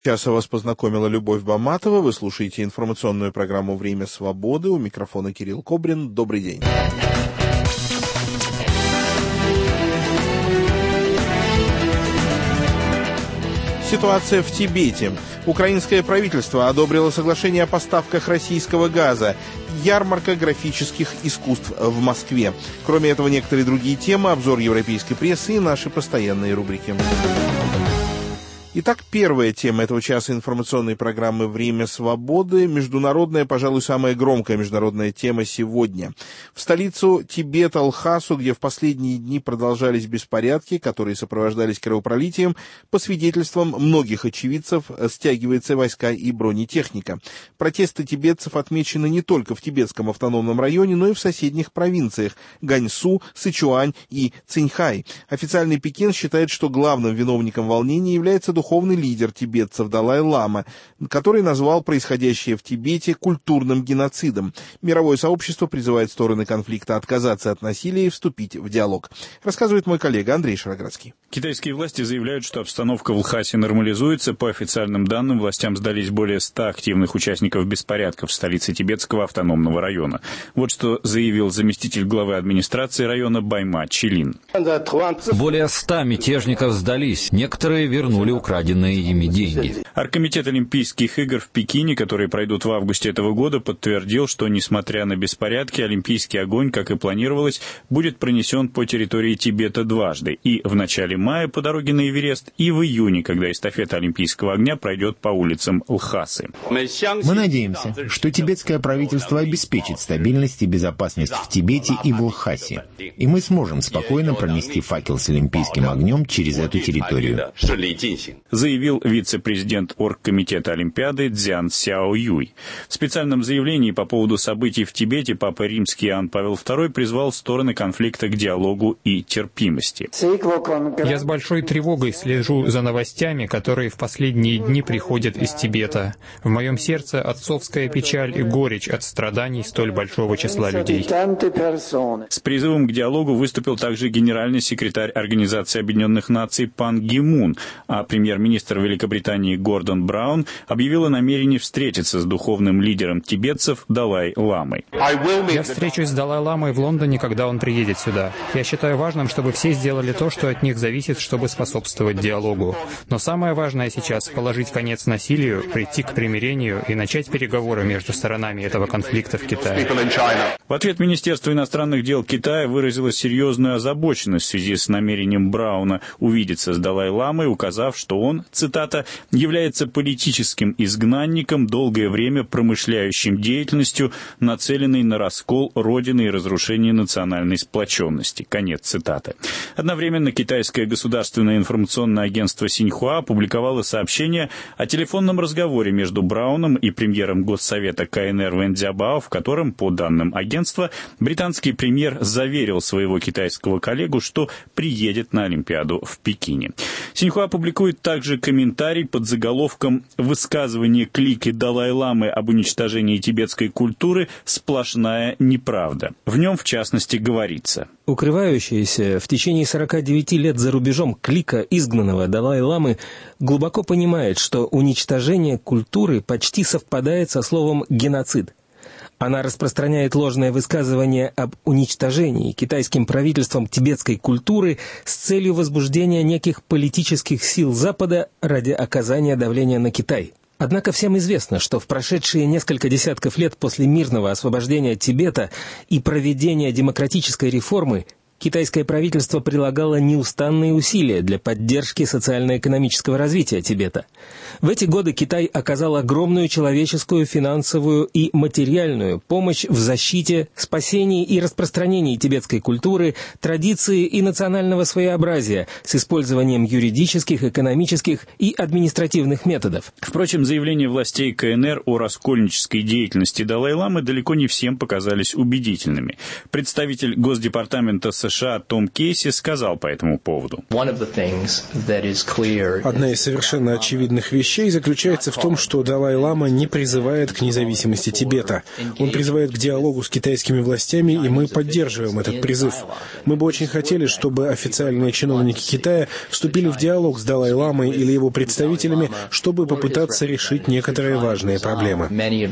Сейчас вас познакомила Любовь Баматова. Вы слушаете информационную программу «Время свободы». У микрофона Кирилл Кобрин. Добрый день. Ситуация в Тибете. Украинское правительство одобрило соглашение о поставках российского газа. Ярмарка графических искусств в Москве. Кроме этого, некоторые другие темы, обзор европейской прессы и наши постоянные рубрики. Итак, первая тема этого часа информационной программы «Время свободы». Международная, пожалуй, самая громкая международная тема сегодня. В столицу Тибета, Лхасу, где в последние дни продолжались беспорядки, которые сопровождались кровопролитием, по свидетельствам многих очевидцев, стягиваются войска и бронетехника. Протесты тибетцев отмечены не только в Тибетском автономном районе, но и в соседних провинциях Ганьсу, Сычуань и Циньхай. Официальный Пекин считает, что главным виновником волнений является духовный лидер тибетцев Далай-лама, который назвал происходящее в Тибете культурным геноцидом. Мировое сообщество призывает стороны конфликта отказаться от насилия и вступить в диалог. Рассказывает мой коллега Андрей Шароградский. Китайские власти заявляют, что обстановка в Лхасе нормализуется. По официальным данным, властям сдались более 100 активных участников беспорядков в столице Тибетского автономного района. Вот что заявил заместитель главы администрации района Байма Чилин. Более 100 мятежников сдались. Некоторые вернули украденные ими деньги. Оргкомитет Олимпийских игр в Пекине, которые пройдут в августе этого года, подтвердил, что, несмотря на беспорядки, олимпийский огонь, как и планировалось, будет пронесен по территории Тибета дважды. И в начале мая по дороге на Эверест, и в июне, когда эстафета олимпийского огня пройдет по улицам Лхасы. Мы надеемся, что тибетское правительство обеспечит стабильность и безопасность в Тибете и в Лхасе, и мы сможем спокойно пронести факел с олимпийским огнем через эту территорию. Заявил вице-президент Оргкомитета Олимпиады Цзян Сяоюй. В специальном заявлении по поводу событий в Тибете Папа Римский Иоанн Павел II призвал стороны конфликта к диалогу и терпимости. Я с большой тревогой слежу за новостями, которые в последние дни приходят из Тибета. В моем сердце отцовская печаль и горечь от страданий столь большого числа людей. С призывом к диалогу выступил также генеральный секретарь Организации Объединенных Наций Пан Ги Мун, а премьер-министр Великобритании Гордон Браун объявил о намерении встретиться с духовным лидером тибетцев Далай-ламой. Я встречусь с Далай-ламой в Лондоне, когда он приедет сюда. Я считаю важным, чтобы все сделали то, что от них зависит, чтобы способствовать диалогу. Но самое важное сейчас — положить конец насилию, прийти к примирению и начать переговоры между сторонами этого конфликта в Китае. В ответ Министерство иностранных дел Китая выразило серьезную озабоченность в связи с намерением Брауна увидеться с Далай-ламой, указав, что он, цитата, «является политическим изгнанником, долгое время промышляющим деятельностью, нацеленной на раскол Родины и разрушение национальной сплоченности». Конец цитаты. Одновременно китайское государственное информационное агентство Синьхуа опубликовало сообщение о телефонном разговоре между Брауном и премьером Госсовета КНР Вэн Цзябао, в котором, по данным агентства, британский премьер заверил своего китайского коллегу, что приедет на Олимпиаду в Пекине. Синьхуа публикует также комментарий под заголовком «Высказывание клики Далай-ламы об уничтожении тибетской культуры – сплошная неправда». В нем, в частности, говорится: Укрывающаяся в течение 49 лет за рубежом клика изгнанного Далай-ламы глубоко понимает, что уничтожение культуры почти совпадает со словом «геноцид». Она распространяет ложное высказывание об уничтожении китайским правительством тибетской культуры с целью возбуждения неких политических сил Запада ради оказания давления на Китай. Однако всем известно, что в прошедшие несколько десятков лет после мирного освобождения Тибета и проведения демократической реформы китайское правительство прилагало неустанные усилия для поддержки социально-экономического развития Тибета. В эти годы Китай оказал огромную человеческую, финансовую и материальную помощь в защите, спасении и распространении тибетской культуры, традиции и национального своеобразия с использованием юридических, экономических и административных методов. Впрочем, заявления властей КНР о раскольнической деятельности Далай-ламы далеко не всем показались убедительными. Представитель Госдепартамента США США Том Кейси сказал по этому поводу. Одна из совершенно очевидных вещей заключается в том, что Далай-лама не призывает к независимости Тибета. Он призывает к диалогу с китайскими властями, и мы поддерживаем этот призыв. Мы бы очень хотели, чтобы официальные чиновники Китая вступили в диалог с Далай-ламой или его представителями, чтобы попытаться решить некоторые важные проблемы.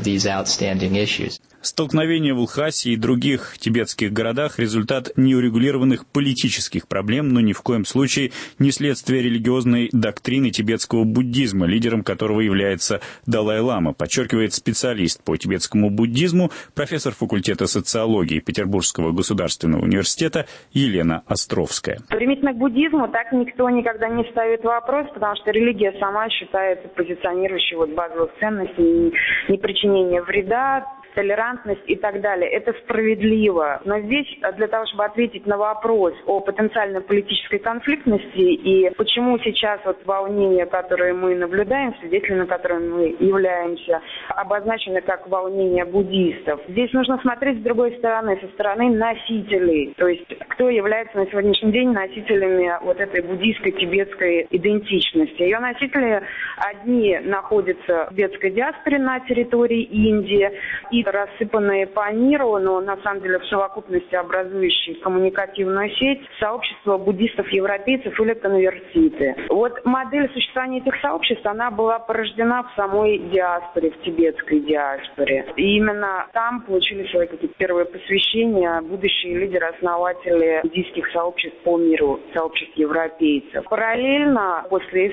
Столкновения в Лхасе и других тибетских городах – результат неурегулированных политических проблем, но ни в коем случае не следствие религиозной доктрины тибетского буддизма, лидером которого является Далай-лама, подчеркивает специалист по тибетскому буддизму, профессор факультета социологии Петербургского государственного университета Елена Островская. Применительно к буддизму так никто никогда не ставит вопрос, потому что религия сама считается позиционирующей базовых ценностей, непричинение вреда, толерантность и так далее. Это справедливо. Но здесь для того, чтобы ответить на вопрос о потенциальной политической конфликтности и почему сейчас волнения, которые мы наблюдаем, свидетелями которых мы являемся, обозначены как волнения буддистов. Здесь нужно смотреть с другой стороны, со стороны носителей. То есть, кто является на сегодняшний день носителями этой буддийской тибетской идентичности. Ее носители одни находятся в тибетской диаспоре на территории Индии и рассыпанные по миру, но на самом деле в совокупности образующие коммуникативную сеть сообщества буддистов-европейцев или конвертиты. Модель существования этих сообществ, она была порождена в самой диаспоре, в тибетской диаспоре. И именно там получили свои какие-то первые посвящения будущие лидеры-основатели буддийских сообществ по миру, сообществ европейцев. Параллельно, после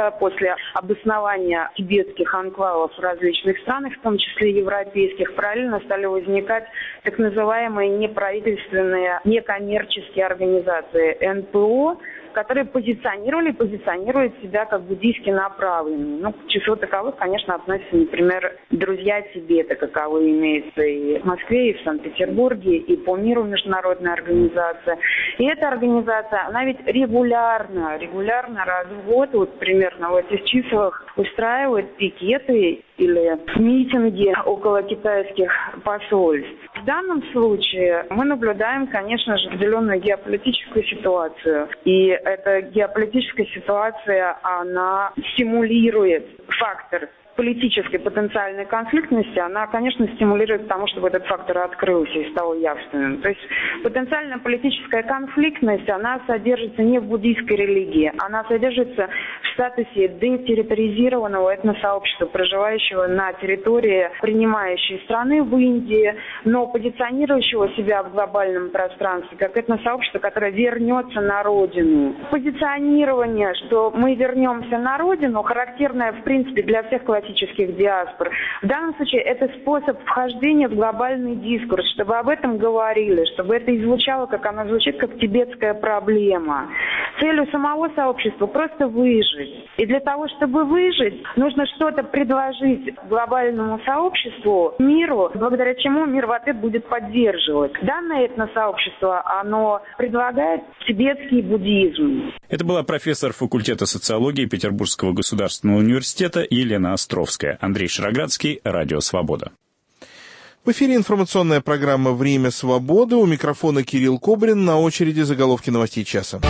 обоснования тибетских анклавов в различных странах, в том числе европейских, параллельно стали возникать так называемые неправительственные, некоммерческие организации НПО, которые позиционируют себя как буддийски направленные. К числу таковых, конечно, относятся, например, «Друзья Тибета», каковые имеются и в Москве, и в Санкт-Петербурге, и по миру международная организация. И эта организация, она ведь регулярно раз в год, примерно в этих числах, устраивает пикеты или митинги около китайских посольств. В данном случае мы наблюдаем, конечно же, определенную геополитическую ситуацию. И эта геополитическая ситуация, она стимулирует фактор политической потенциальной конфликтности, она, конечно, стимулирует к тому, чтобы этот фактор открылся и стал явственным. То есть потенциальная политическая конфликтность, она содержится не в буддийской религии, она содержится в статусе детерриторизированного этносообщества, проживающего на территории принимающей страны в Индии, но позиционирующего себя в глобальном пространстве как этносообщество, которое вернется на родину. Позиционирование, что мы вернемся на родину, характерное, в принципе, для всех классических диаспор. В данном случае это способ вхождения в глобальный дискурс, чтобы об этом говорили, чтобы это и звучало, как оно звучит, как тибетская проблема. Целью самого сообщества просто выжить. И для того, чтобы выжить, нужно что-то предложить глобальному сообществу, миру, благодаря чему мир в ответ будет поддерживать. Данное этносообщество, оно предлагает тибетский буддизм. Это была профессор факультета социологии Петербургского государственного университета Елена Островская. Андрей Шароградский, Радио Свобода. В эфире информационная программа «Время свободы». У микрофона Кирилл Кобрин. На очереди заголовки новостей часа.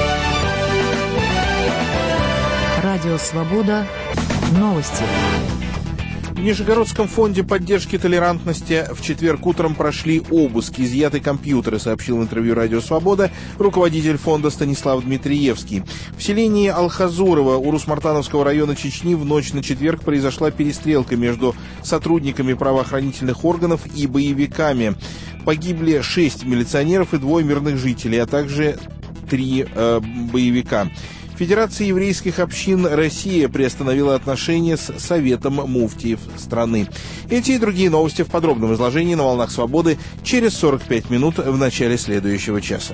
Радио Свобода. Новости. В Нижегородском фонде поддержки толерантности в четверг утром прошли обыски, изъяты компьютеры, сообщил в интервью «Радио Свобода» руководитель фонда Станислав Дмитриевский. В селении Алхазурово Урус-Мартановского района Чечни в ночь на четверг произошла перестрелка между сотрудниками правоохранительных органов и боевиками. Погибли 6 милиционеров и 2 мирных жителей, а также 3 боевика. Федерация еврейских общин «Россия» приостановила отношения с Советом муфтиев страны. Эти и другие новости в подробном изложении на «Волнах Свободы» через 45 минут в начале следующего часа.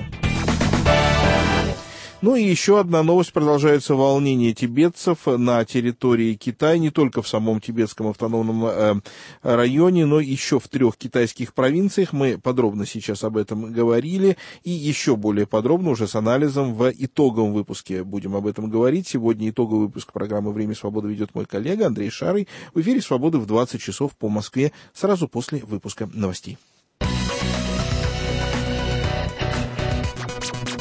Ну и еще одна новость. Продолжаются волнения тибетцев на территории Китая, не только в самом тибетском автономном районе, но еще в 3 китайских провинциях. Мы подробно сейчас об этом говорили, и еще более подробно уже с анализом в итоговом выпуске будем об этом говорить. Сегодня итоговый выпуск программы «Время свободы» ведет мой коллега Андрей Шарый. В эфире «Свободы» в 20 часов по Москве, сразу после выпуска новостей.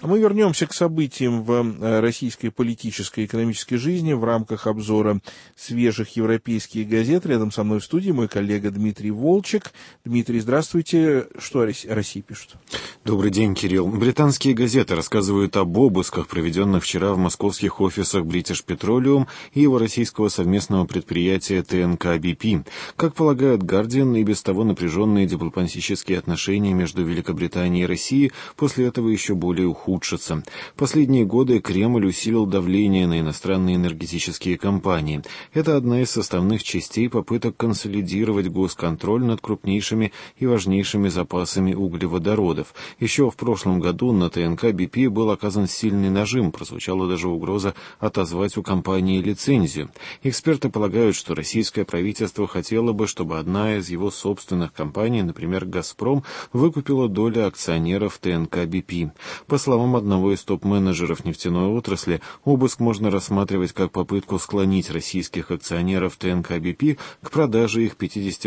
Мы вернемся к событиям в российской политической и экономической жизни в рамках обзора свежих европейских газет. Рядом со мной в студии мой коллега Дмитрий Волчек. Дмитрий, здравствуйте. Что о России пишут? Добрый день, Кирилл. Британские газеты рассказывают об обысках, проведенных вчера в московских офисах British Petroleum и его российского совместного предприятия ТНК BP. Как полагают Guardian, и без того напряженные дипломатические отношения между Великобританией и Россией после этого еще более ухудшатся. Последние годы Кремль усилил давление на иностранные энергетические компании. Это одна из составных частей попыток консолидировать госконтроль над крупнейшими и важнейшими запасами углеводородов. Еще в прошлом году на ТНК BP был оказан сильный нажим, прозвучала даже угроза отозвать у компании лицензию. Эксперты полагают, что российское правительство хотело бы, чтобы одна из его собственных компаний, например, «Газпром», выкупила доли акционеров ТНК BP. По словам одного из топ-менеджеров нефтяной отрасли, обыск можно рассматривать как попытку склонить российских акционеров ТНК BP к продаже их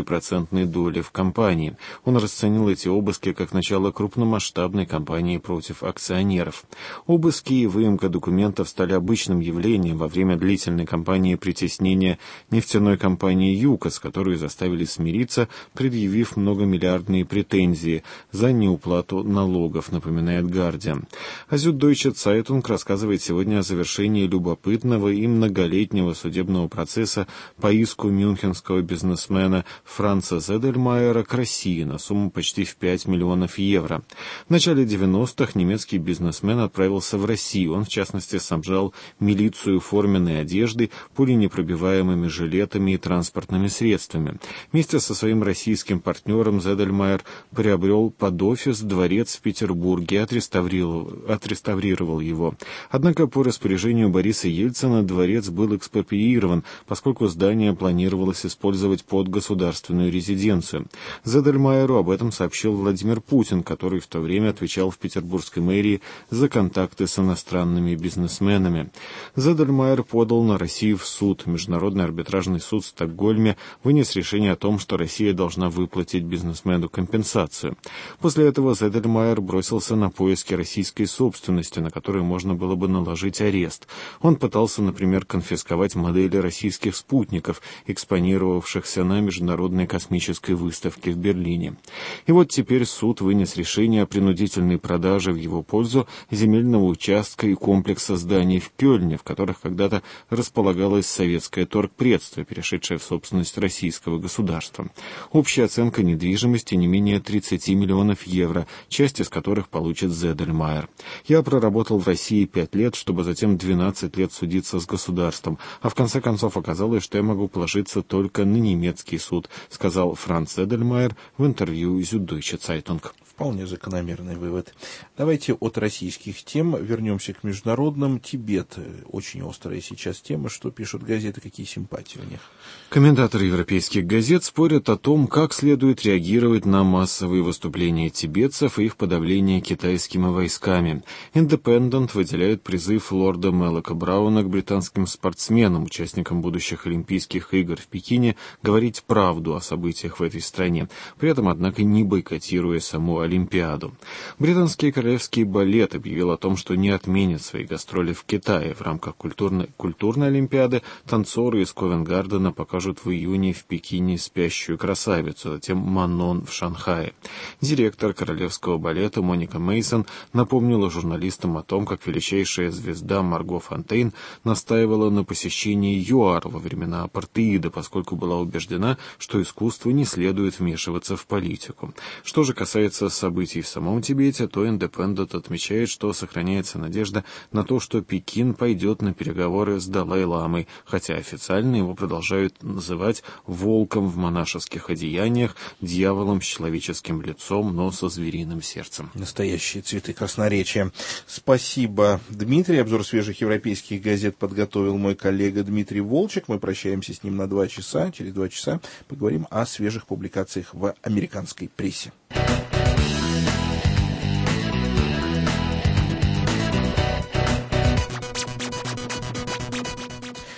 50% доли в компании. Он расценил эти обыски как начало крупномасштабной кампании против акционеров. Обыски и выемка документов стали обычным явлением во время длительной кампании притеснения нефтяной компании «ЮКОС», которую заставили смириться, предъявив многомиллиардные претензии за неуплату налогов, напоминает Guardian. А Süddeutsche Zeitung рассказывает сегодня о завершении любопытного и многолетнего судебного процесса по иску мюнхенского бизнесмена Франца Зедельмайера к России на сумму почти в 5 миллионов евро. В начале 90-х немецкий бизнесмен отправился в Россию. Он, в частности, снабжал милицию форменной одеждой, пуленепробиваемыми жилетами и транспортными средствами. Вместе со своим российским партнером Зедельмайер приобрел под офис дворец в Петербурге и отреставрировал его. Однако по распоряжению Бориса Ельцина дворец был экспроприирован, поскольку здание планировалось использовать под государственную резиденцию. Зедельмайеру об этом сообщил Владимир Путин, который в то время отвечал в петербургской мэрии за контакты с иностранными бизнесменами. Зедельмайер подал на Россию в суд. Международный арбитражный суд в Стокгольме вынес решение о том, что Россия должна выплатить бизнесмену компенсацию. После этого Зедельмайер бросился на поиски российской собственности, на которую можно было бы наложить арест. Он пытался, например, конфисковать модели российских спутников, экспонировавшихся на международной космической выставке в Берлине. И вот теперь суд вынес решение о принудительной продаже в его пользу земельного участка и комплекса зданий в Кёльне, в которых когда-то располагалось советское торгпредство, перешедшее в собственность российского государства. Общая оценка недвижимости не менее 30 миллионов евро, часть из которых получит Зедельмайер. «Я проработал в России 5 лет, чтобы затем 12 лет судиться с государством, а в конце концов оказалось, что я могу положиться только на немецкий суд», сказал Франц Зедельмайер в интервью Süddeutsche Zeitung. Вполне закономерный вывод. Давайте от российских тем вернемся к международным. Тибет. Очень острая сейчас тема. Что пишут газеты, какие симпатии у них? Комментаторы европейских газет спорят о том, как следует реагировать на массовые выступления тибетцев и их подавление китайскими войсками. Independent выделяет призыв лорда Мэлока Брауна к британским спортсменам, участникам будущих Олимпийских игр в Пекине, говорить правду о событиях в этой стране, при этом, однако, не бойкотируя саму Олимпиаду. Британский королевский балет объявил о том, что не отменит свои гастроли в Китае. В рамках культурной Олимпиады танцоры из Ковенгардена покажут в июне в Пекине «Спящую красавицу», затем «Манон» в Шанхае. Директор королевского балета Моника Мейсон напомнила журналистам о том, как величайшая звезда Марго Фонтейн настаивала на посещении ЮАР во времена апартеида, поскольку была убеждена, что искусству не следует вмешиваться в политику. Что же касается событий в самом Тибете, то Independent отмечает, что сохраняется надежда на то, что Пекин пойдет на переговоры с Далай-ламой, хотя официально его продолжают называть волком в монашеских одеяниях, дьяволом с человеческим лицом, но со звериным сердцем. Настоящие цветы красноречия. Спасибо, Дмитрий. Обзор свежих европейских газет подготовил мой коллега Дмитрий Волчек. Мы прощаемся с ним на 2 часа. Через 2 часа поговорим о свежих публикациях в американской прессе.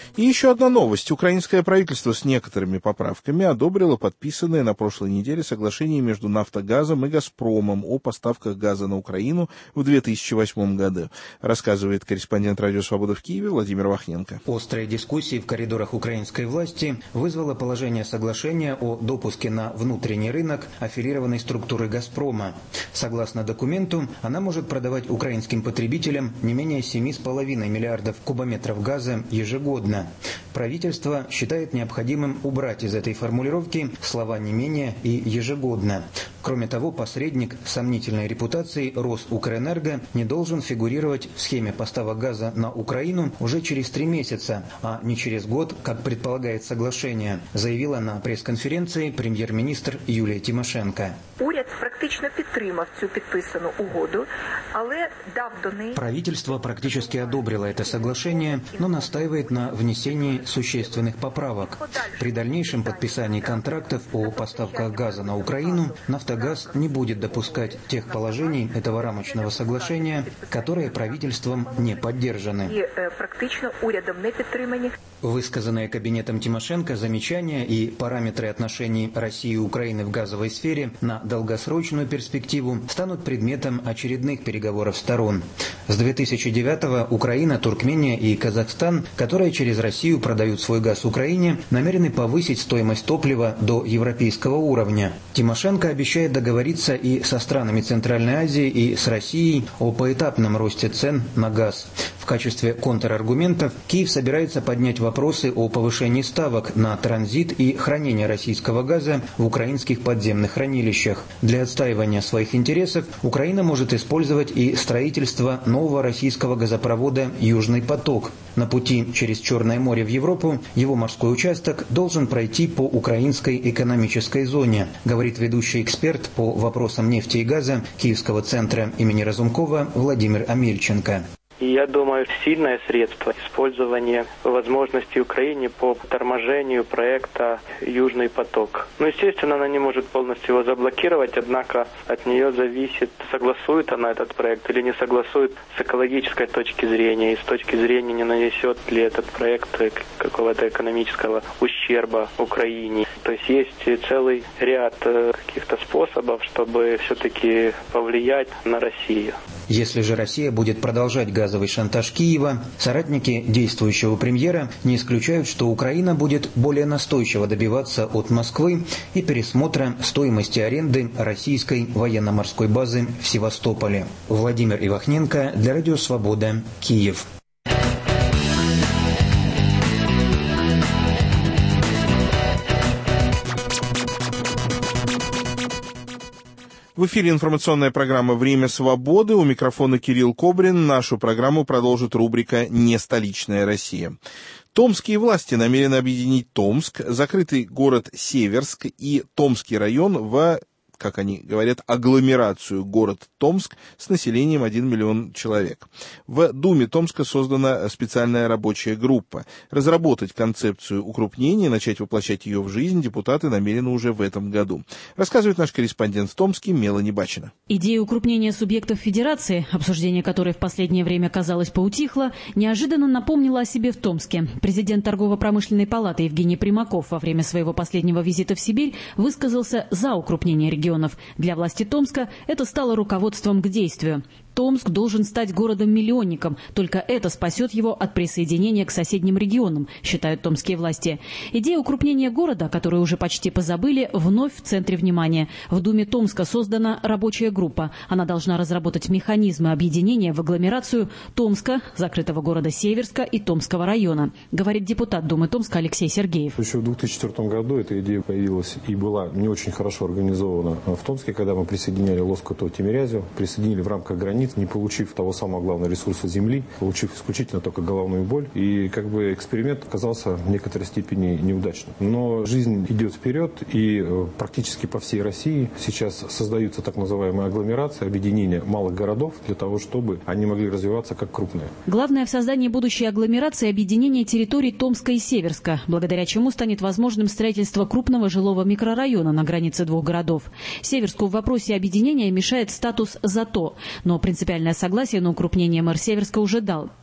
И еще одна новость. Украинское правительство с некоторыми поправками одобрило подписанное на прошлой неделе соглашение между «Нафтогазом» и «Газпромом» о поставках газа на Украину в 2008 году, рассказывает корреспондент «Радио Свобода» в Киеве Владимир Вахненко. Острые дискуссии в коридорах украинской власти вызвало положение соглашения о допуске на внутренний рынок аффилированной структуры «Газпрома». Согласно документу, она может продавать украинским потребителям не менее 7,5 миллиардов кубометров газа ежегодно. Правительство считает необходимым убрать из этой формулировки слова «не менее» и «ежегодно». Кроме того, посредник с сомнительной репутацией Росукрэнерго не должен фигурировать в схеме поставок газа на Украину уже через 3 месяца, а не через год, как предполагает соглашение, заявила на пресс-конференции премьер-министр Юлия Тимошенко. Правительство практически одобрило это соглашение, но настаивает на внесении существенных поправок. При дальнейшем подписании контрактов о поставках газа на Украину «Нафтогаз» не будет допускать тех положений этого рамочного соглашения, которые правительством не поддержаны. Высказанные кабинетом Тимошенко замечания и параметры отношений России и Украины в газовой сфере на долгосрочную перспективу станут предметом очередных переговоров сторон. С 2009-го Украина, Туркмения и Казахстан, которые через Россию продают свой газ Украине, намерены повысить стоимость топлива до европейского уровня. Тимошенко обещает договориться и со странами Центральной Азии, и с Россией о поэтапном росте цен на газ. В качестве контраргументов Киев собирается поднять вопросы о повышении ставок на транзит и хранение российского газа в украинских подземных хранилищах. Для отстаивания своих интересов Украина может использовать и строительство нового российского газопровода «Южный поток». На пути через Черное море в Европу его морской участок должен пройти по украинской экономической зоне, говорит ведущий эксперт по вопросам нефти и газа Киевского центра имени Разумкова Владимир Амельченко. И я думаю, сильное средство использования возможности Украине по торможению проекта «Южный поток». Ну, естественно, она не может полностью его заблокировать, однако от нее зависит, согласует она этот проект или не согласует с экологической точки зрения, и с точки зрения, не нанесет ли этот проект какого-то экономического ущерба Украине. То есть есть целый ряд каких-то способов, чтобы все-таки повлиять на Россию. Если же Россия будет продолжать газовый шантаж Киева, соратники действующего премьера не исключают, что Украина будет более настойчиво добиваться от Москвы и пересмотра стоимости аренды российской военно-морской базы в Севастополе. Владимир Ивахненко для Радио Свобода, Киев. В эфире информационная программа «Время свободы». У микрофона Кирилл Кобрин. Нашу программу продолжит рубрика «Не столичная Россия». Томские власти намерены объединить Томск, закрытый город Северск и Томский район в, как они говорят, агломерацию город Томск с населением 1 миллион человек. В Думе Томска создана специальная рабочая группа. Разработать концепцию укрупнения и начать воплощать ее в жизнь депутаты намерены уже в этом году. Рассказывает наш корреспондент в Томске Мелани Бачина. Идея укрупнения субъектов федерации, обсуждение которой в последнее время, казалось, поутихло, неожиданно напомнила о себе в Томске. Президент Торгово-промышленной палаты Евгений Примаков во время своего последнего визита в Сибирь высказался за укрупнение регионов. Для власти Томска это стало руководством к действию. Томск должен стать городом-миллионником. Только это спасет его от присоединения к соседним регионам, считают томские власти. Идея укрупнения города, которую уже почти позабыли, вновь в центре внимания. В Думе Томска создана рабочая группа. Она должна разработать механизмы объединения в агломерацию Томска, закрытого города Северска и Томского района, говорит депутат Думы Томска Алексей Сергеев. Еще в 2004 году эта идея появилась и была не очень хорошо организована в Томске, когда мы присоединяли Лоскуту и Тимирязев, присоединили в рамках границ, не получив того самого главного ресурса земли, получив исключительно только головную боль. И эксперимент оказался в некоторой степени неудачным. Но жизнь идет вперед, и практически по всей России сейчас создаются так называемые агломерации, объединения малых городов для того, чтобы они могли развиваться как крупные. Главное в создании будущей агломерации – объединение территорий Томска и Северска, благодаря чему станет возможным строительство крупного жилого микрорайона на границе двух городов. Северску в вопросе объединения мешает статус «зато», но принципиальное согласие на укрупнение мэр Северска уже дал.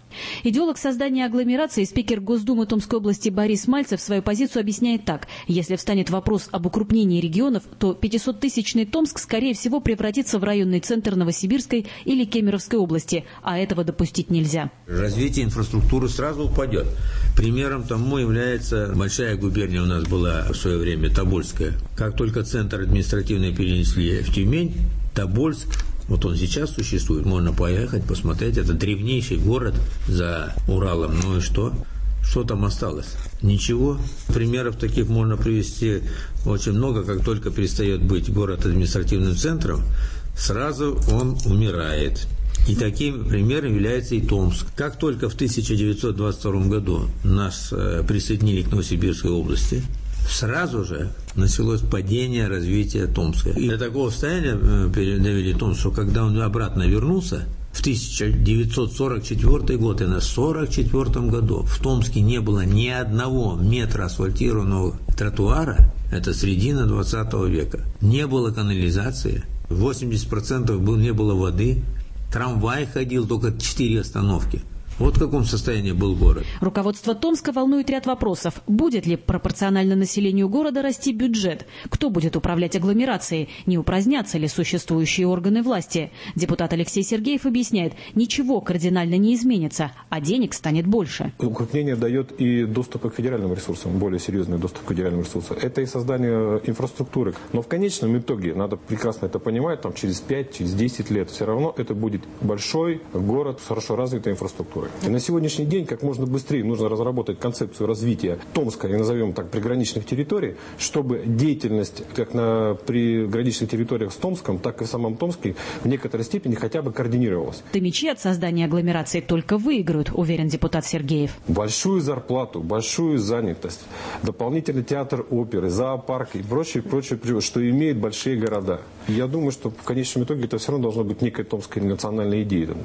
Идеолог создания агломерации, спикер Госдумы Томской области Борис Мальцев свою позицию объясняет так. Если встанет вопрос об укрупнении регионов, то 500-тысячный Томск, скорее всего, превратится в районный центр Новосибирской или Кемеровской области, а этого допустить нельзя. Развитие инфраструктуры сразу упадет. Примером тому является большая губерния у нас была в свое время, Тобольская. Как только центр административный перенесли в Тюмень, Тобольск, вот он сейчас существует, можно поехать, посмотреть. Это древнейший город за Уралом. Ну и что? Что там осталось? Ничего. Примеров таких можно привести очень много. Как только перестает быть город административным центром, сразу он умирает. И таким примером является и Томск. Как только в 1922 году нас присоединили к Новосибирской области, сразу же началось падение развития Томска. И до такого состояния довели Томск, что когда он обратно вернулся, в 1944 год, и на 1944 году в Томске не было ни одного метра асфальтированного тротуара, это середина 20 века. Не было канализации, 80% не было воды, трамвай ходил только 4 остановки. Вот в каком состоянии был город. Руководство Томска волнует ряд вопросов. Будет ли пропорционально населению города расти бюджет? Кто будет управлять агломерацией? Не упразднятся ли существующие органы власти? Депутат Алексей Сергеев объясняет, ничего кардинально не изменится, а денег станет больше. Укрупнение дает и доступ к федеральным ресурсам, более серьезный доступ к федеральным ресурсам. Это и создание инфраструктуры. Но в конечном итоге, надо прекрасно это понимать, там, через 5, через 10 лет все равно это будет большой город с хорошо развитой инфраструктурой. И на сегодняшний день как можно быстрее нужно разработать концепцию развития Томска, и назовем так, приграничных территорий, чтобы деятельность как на приграничных территориях с Томском, так и в самом Томске в некоторой степени хотя бы координировалась. Томичи от создания агломерации только выиграют, уверен депутат Сергеев. Большую зарплату, большую занятость, дополнительный театр оперы, зоопарк и прочее, что имеют большие города. Я думаю, что в конечном итоге это все равно должно быть некая томская национальная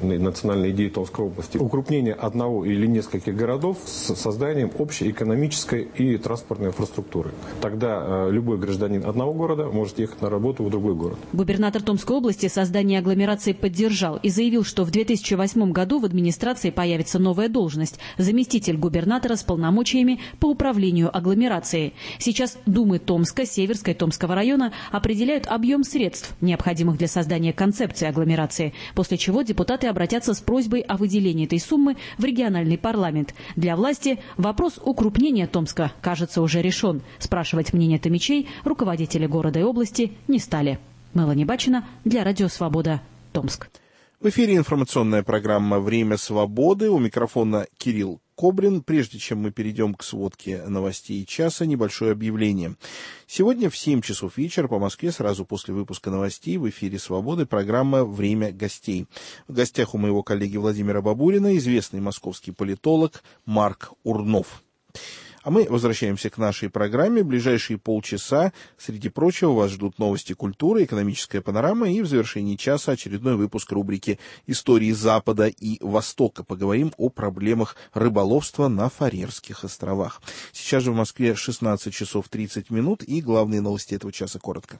идея Томской области. Укрупнение одного или нескольких городов с созданием общей экономической и транспортной инфраструктуры. Тогда любой гражданин одного города может ехать на работу в другой город. Губернатор Томской области создание агломерации поддержал и заявил, что в 2008 году в администрации появится новая должность – заместитель губернатора с полномочиями по управлению агломерацией. Сейчас Думы Томска, Северской, Томского района определяют объем средств, необходимых для создания концепции агломерации, после чего депутаты обратятся с просьбой о выделении этой суммы в региональный парламент. Для власти вопрос укрупнения Томска, кажется, уже решен. Спрашивать мнение томичей руководители города и области не стали. Мелани Бачина для Радио Свобода, Томск. В эфире информационная программа «Время свободы». У микрофона Кирилл Кобрин. Прежде чем мы перейдем к сводке новостей часа, небольшое объявление. Сегодня в 7 часов вечера по Москве, сразу после выпуска новостей, в эфире «Свободы» программа «Время гостей». В гостях у моего коллеги Владимира Бабурина известный московский политолог Марк Урнов. А мы возвращаемся к нашей программе. В ближайшие полчаса, среди прочего, вас ждут новости культуры, экономическая панорама и в завершении часа очередной выпуск рубрики «Истории Запада и Востока». Поговорим о проблемах рыболовства на Фарерских островах. Сейчас же в Москве 16 часов 30 минут и главные новости этого часа коротко.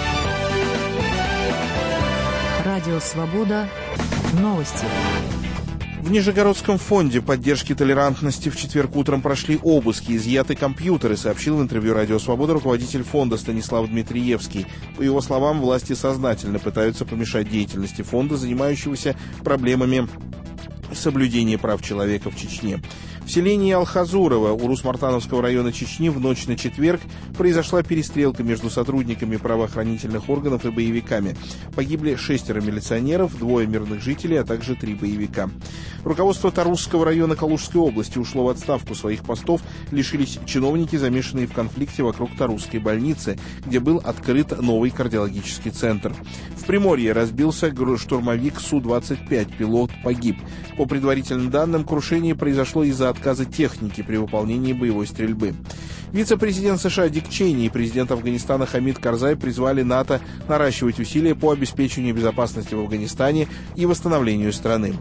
Радио «Свобода». Новости. В Нижегородском фонде поддержки толерантности в четверг утром прошли обыски, изъяты компьютеры, сообщил в интервью «Радио Свобода» руководитель фонда Станислав Дмитриевский. По его словам, власти сознательно пытаются помешать деятельности фонда, занимающегося проблемами соблюдения прав человека в Чечне. В селении Алхазурово Урус-Мартановского района Чечни в ночь на четверг произошла перестрелка между сотрудниками правоохранительных органов и боевиками. Погибли 6 милиционеров, 2 мирных жителей, а также 3 боевика. Руководство Тарусского района Калужской области ушло в отставку. Своих постов лишились чиновники, замешанные в конфликте вокруг Тарусской больницы, где был открыт новый кардиологический центр. В Приморье разбился штурмовик Су-25, пилот погиб. По предварительным данным, крушение произошло из-за отказа техники при выполнении боевой стрельбы. Вице-президент США Дик Чейни и президент Афганистана Хамид Карзай призвали НАТО наращивать усилия по обеспечению безопасности в Афганистане и восстановлению страны.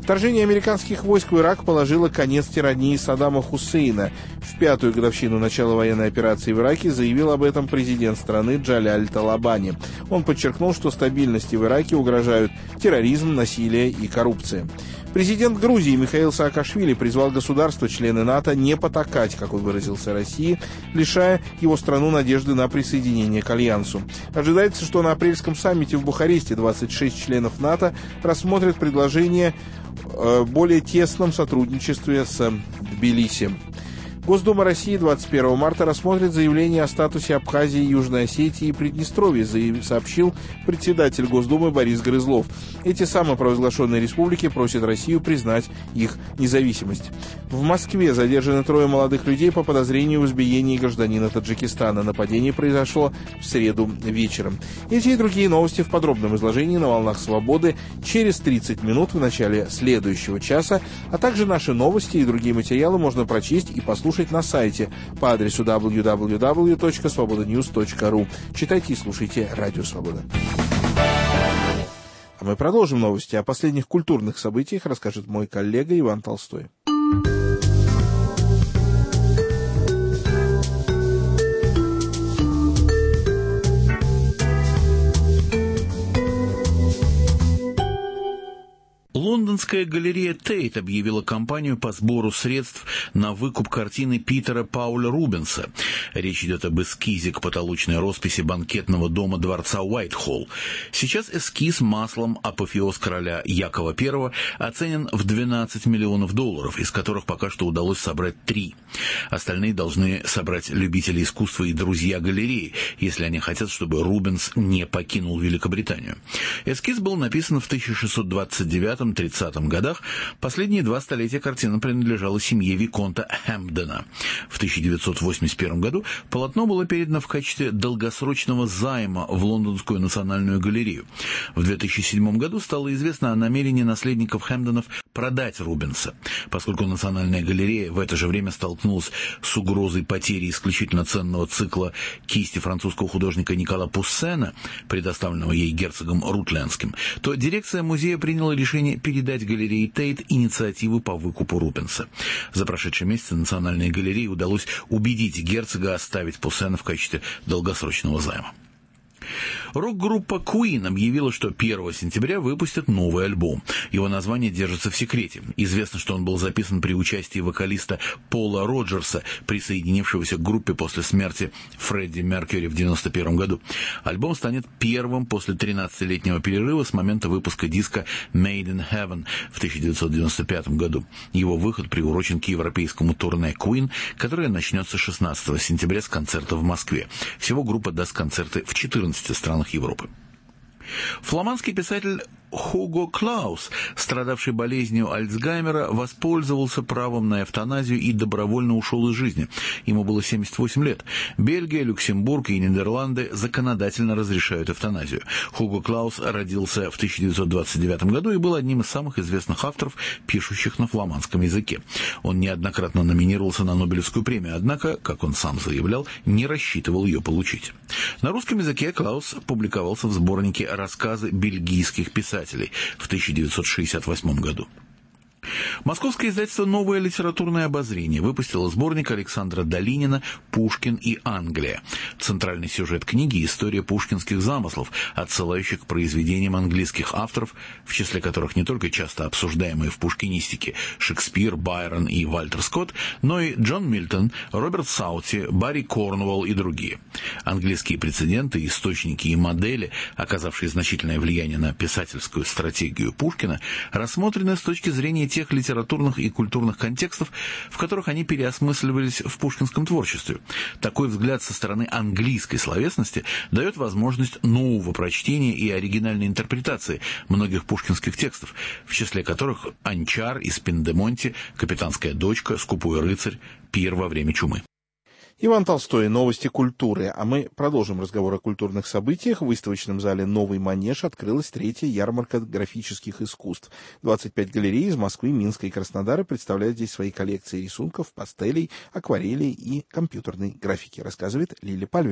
Вторжение американских войск в Ирак положило конец тирании Саддама Хусейна. В 5-ю годовщину начала военной операции в Ираке заявил об этом президент страны Джаляль Талабани. Он подчеркнул, что стабильности в Ираке угрожают терроризм, насилие и коррупция. Президент Грузии Михаил Саакашвили призвал государства-члены НАТО не потакать, как он выразился, России, лишая его страну надежды на присоединение к Альянсу. Ожидается, что на апрельском саммите в Бухаресте 26 членов НАТО рассмотрят предложение о более тесном сотрудничестве с Тбилиси. Госдума России 21 марта рассмотрит заявление о статусе Абхазии, Южной Осетии и Приднестровья, сообщил председатель Госдумы Борис Грызлов. Эти самопровозглашенные республики просят Россию признать их независимость. В Москве задержаны 3 молодых людей по подозрению в избиении гражданина Таджикистана. Нападение произошло в среду вечером. Эти и другие новости в подробном изложении на «Волнах Свободы» через 30 минут в начале следующего часа, а также наши новости и другие материалы можно прочесть и послушать на сайте по адресу www.svobodanews.ru. Читайте и слушайте Радио Свобода. А мы продолжим новости. О последних культурных событиях расскажет мой коллега Иван Толстой. Лондонская галерея Тейт объявила кампанию по сбору средств на выкуп картины Питера Пауля Рубенса. Речь идет об эскизе к потолочной росписи банкетного дома дворца Уайтхолл. Сейчас эскиз маслом апофеоз короля Якова I оценен в $12 миллионов, из которых пока что удалось собрать 3. Остальные должны собрать любители искусства и друзья галереи, если они хотят, чтобы Рубенс не покинул Великобританию. Эскиз был написан в 1629-30 годах. Последние 2 столетия картина принадлежала семье Виконта Хэмпдена. В 1981 году полотно было передано в качестве долгосрочного займа в Лондонскую национальную галерею. В 2007 году стало известно о намерении наследников Хэмпденов продать Рубенса. Поскольку национальная галерея в это же время столкнулась с угрозой потери исключительно ценного цикла кисти французского художника Никола Пуссена, предоставленного ей герцогом Рутлендским, то дирекция музея приняла решение передать галерее Тейт инициативу по выкупу Рубенса. За прошедшие месяцы национальной галерее удалось убедить герцога оставить Пуссена в качестве долгосрочного займа. Рок-группа Queen объявила, что 1 сентября выпустит новый альбом. Его название держится в секрете. Известно, что он был записан при участии вокалиста Пола Роджерса, присоединившегося к группе после смерти Фредди Меркьюри в 1991 году. Альбом станет первым после 13-летнего перерыва с момента выпуска диска Made in Heaven в 1995 году. Его выход приурочен к европейскому турне Queen, которое начнется 16 сентября с концерта в Москве. Всего группа даст концерты в 14 странах Европы. Фламандский писатель Хуго Клаус, страдавший болезнью Альцгеймера, воспользовался правом на эвтаназию и добровольно ушел из жизни. Ему было 78 лет. Бельгия, Люксембург и Нидерланды законодательно разрешают эвтаназию. Хуго Клаус родился в 1929 году и был одним из самых известных авторов, пишущих на фламандском языке. Он неоднократно номинировался на Нобелевскую премию, однако, как он сам заявлял, не рассчитывал ее получить. На русском языке Клаус публиковался в сборнике «Рассказы бельгийских писателей» в 1968 году. Московское издательство «Новое литературное обозрение» выпустило сборник Александра Долинина «Пушкин и Англия». Центральный сюжет книги – история пушкинских замыслов, отсылающих к произведениям английских авторов, в числе которых не только часто обсуждаемые в пушкинистике Шекспир, Байрон и Вальтер Скотт, но и Джон Мильтон, Роберт Саути, Барри Корнуолл и другие. Английские прецеденты, источники и модели, оказавшие значительное влияние на писательскую стратегию Пушкина, рассмотрены с точки зрения тех литературных и культурных контекстов, в которых они переосмысливались в пушкинском творчестве. Такой взгляд со стороны английской словесности дает возможность нового прочтения и оригинальной интерпретации многих пушкинских текстов, в числе которых «Анчар» из Пиндемонти, «Капитанская дочка», «Скупой рыцарь», «Пир во время чумы». Иван Толстой. Новости культуры. А мы продолжим разговор о культурных событиях. В выставочном зале «Новый Манеж» открылась 3-я ярмарка графических искусств. 25 галерей из Москвы, Минска и Краснодара представляют здесь свои коллекции рисунков, пастелей, акварелей и компьютерной графики, рассказывает Лилия Пальвелева.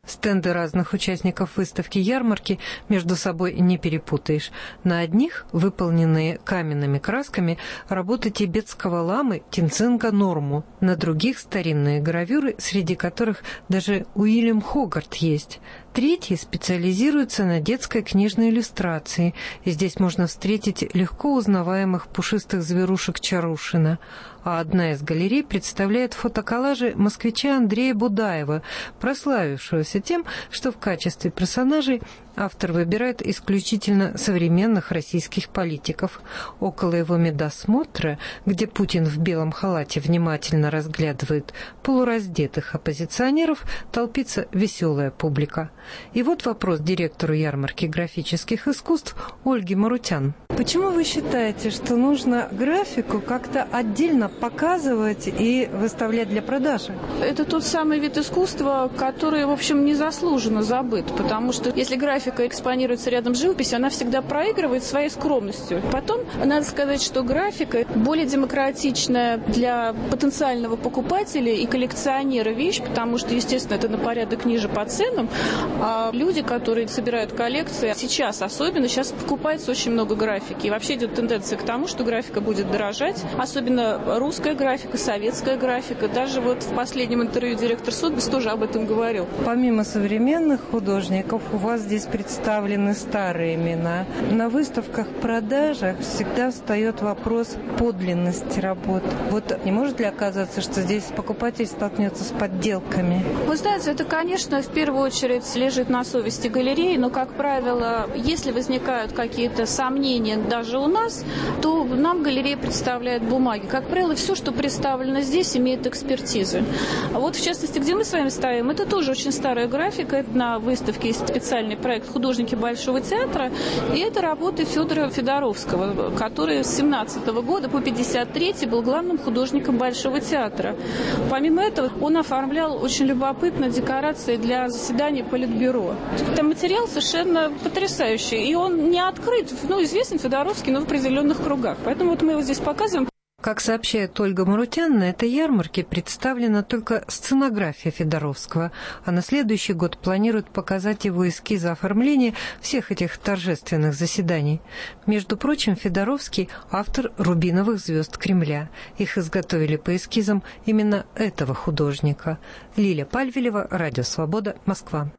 Стенды разных участников выставки ярмарки между собой не перепутаешь. На одних, выполненные каменными красками, работы тибетского ламы Тинцинга Норму, на других старинные гравюры, среди которых даже Уильям Хогарт есть. Третьи специализируются на детской книжной иллюстрации, и здесь можно встретить легко узнаваемых пушистых зверушек Чарушина. А одна из галерей представляет фотоколлажи москвича Андрея Будаева, прославившегося тем, что в качестве персонажей автор выбирает исключительно современных российских политиков. Около его медосмотра, где Путин в белом халате внимательно разглядывает полураздетых оппозиционеров, толпится веселая публика. И вот вопрос директору ярмарки графических искусств Ольге Марутян. Почему вы считаете, что нужно графику как-то отдельно показывать и выставлять для продажи? Это тот самый вид искусства, который, в общем, незаслуженно забыт, потому что если графика экспонируется рядом с живописью, она всегда проигрывает своей скромностью. Потом, надо сказать, что графика более демократичная для потенциального покупателя и коллекционера вещь, потому что, естественно, это на порядок ниже по ценам, а люди, которые собирают коллекции, сейчас особенно, сейчас покупается очень много графики. И вообще идет тенденция к тому, что графика будет дорожать, особенно русская графика, советская графика. Даже вот в последнем интервью директор Сотбис тоже об этом говорил. Помимо современных художников, у вас здесь представлены старые имена. На выставках-продажах всегда встает вопрос подлинности работ. Вот не может ли оказаться, что здесь покупатель столкнется с подделками? Вы знаете, это, конечно, в первую очередь лежит на совести галереи, но, как правило, если возникают какие-то сомнения даже у нас, то нам галерея представляет бумаги. Как правило, все, что представлено здесь, имеет экспертизы. А вот, в частности, где мы с вами стоим, это тоже очень старая графика. Это на выставке есть специальный проект «Художники Большого театра», и это работы Федора Федоровского, который с 17 года по 53 был главным художником Большого театра. Помимо этого, он оформлял очень любопытно декорации для заседаний Политбюро. Там материал совершенно потрясающий, и он не открыт, известен Федоровский, но в определенных кругах. Поэтому вот мы его здесь показываем. Как сообщает Ольга Марутян, на этой ярмарке представлена только сценография Федоровского, а на следующий год планируют показать его эскизы оформления всех этих торжественных заседаний. Между прочим, Федоровский – автор «Рубиновых звезд Кремля». Их изготовили по эскизам именно этого художника. Лиля Пальвелева, Радио Свобода, Москва.